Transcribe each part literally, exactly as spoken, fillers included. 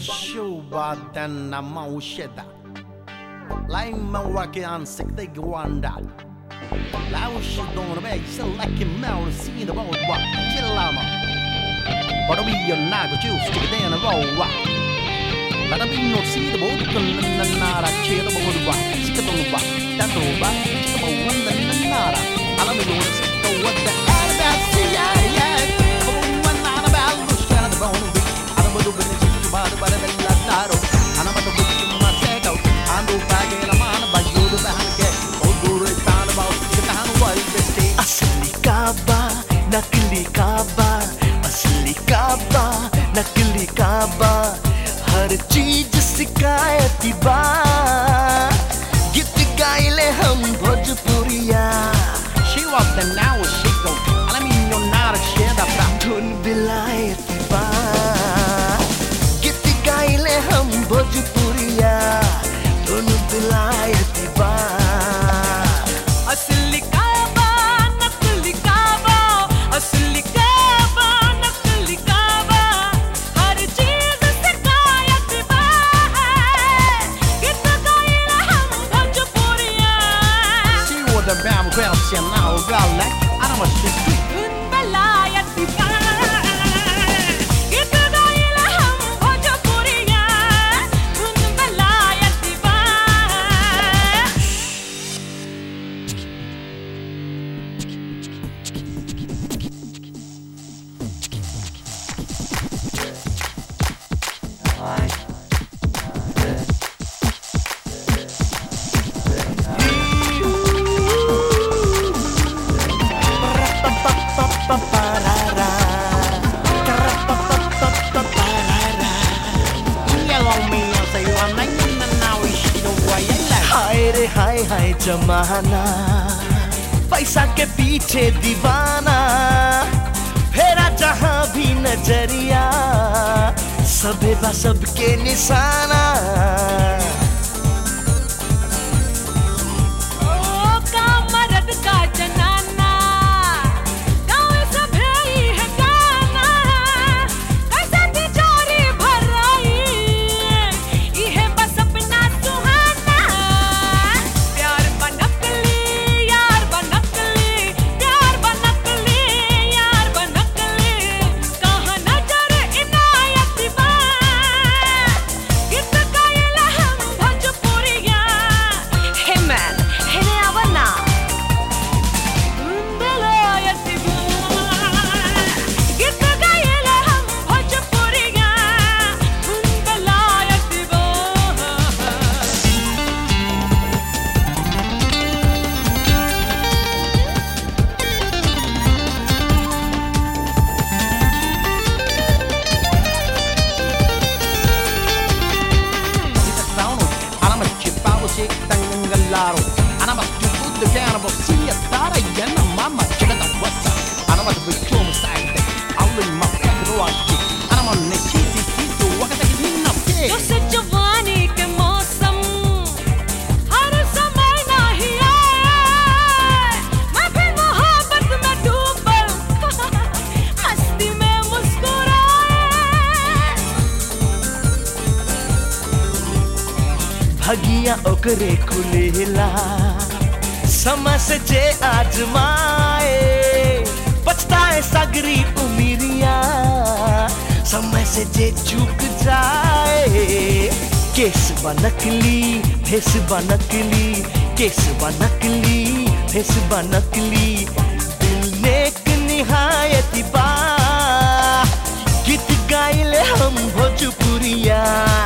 denna mausheda Laima wake ansikte gwandad Laushi don be selaki maul sin about what chillama But we are not juice to the end of all what Let me not see the boat can nara cheer about what chicken on what that over about one the nara I don't know what the hell about see yeah yeah oh one not about the shell of the bone I don't know what it's about but the lataro I don't know what you must say out I do bag in a man but you do the hand get oh do it down about the hand while they stay असली काबा नकली काबा असली काबा नकली काबा हर चीज शिकायती बा गीत गाइले हम भोजपुरिया She was the now she go I mean you're not a shit about धुन बिलायती बा गीत गाइले हम भोजपुरिया धुन बिलायती बा असली काबा नकली काबा असली काबा नकली काबा हर चीज शिकायत बा गीत गाइले हम भोजपुरिया She was the bam girl she now girl like I don't want to see धुन बिलायत बा गीत गाइले हम भोजपुरिया धुन बिलायत बा Yellow me and say you are like now she the way I like हाय रे हाय हाय जमाना पैसा के पीछे दीवाना फेरा जहां भी नजरिया सबे बा सबके निशाना ओ का मर्द का जनाना गाँव सभे ही है गाना कैसे तिजोरी भराई इहे बस अपना सुहाना प्यार बनकली यार बनकली प्यार बनकली यार बनकली कहाँ नजर इनायत बा गीत गाइले हम भोजपुरिया हे मैन हेने आवना धुन बिलायत बा गीत गाइले हम भोजपुरिया धुन बिलायत बा I'm a chip out of shit and a laro and I'm a put the cannibal see a thought again a mama chicken the what's up and I'm a big clone side I'll in my fucking watch and I'm on the cheesy cheesy what can I give me जो से जवानी के मौसम हर समय नहीं आए मैं फिर मोहब्बत में डूबल मस्ती में मुस्कुराए भगिया ओकरे खुलेला समय से जे आजमाए पछताए सगरी उमिरिया समय से जे चूक जाए केस बनकली भेस बनकली केस बनकली भेस बनकली दिल नेक निहायती बा गीत गाइले हम भोजपुरिया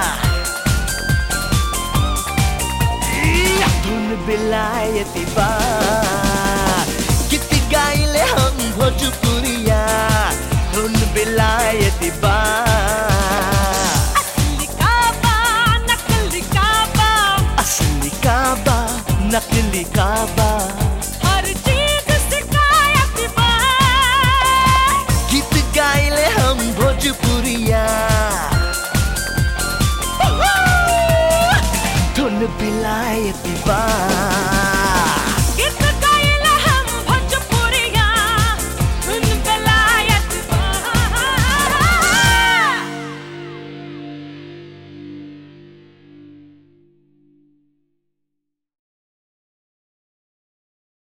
धुन बिलायती बा गीत गाइले हम भोजपुरिया धुन बिलायती बा असली काबा नकली काबा असली काबा नकली काबा हर चीज शिकायत बा गीत गाइले हम भोजपुरिया धुन बिलायती बा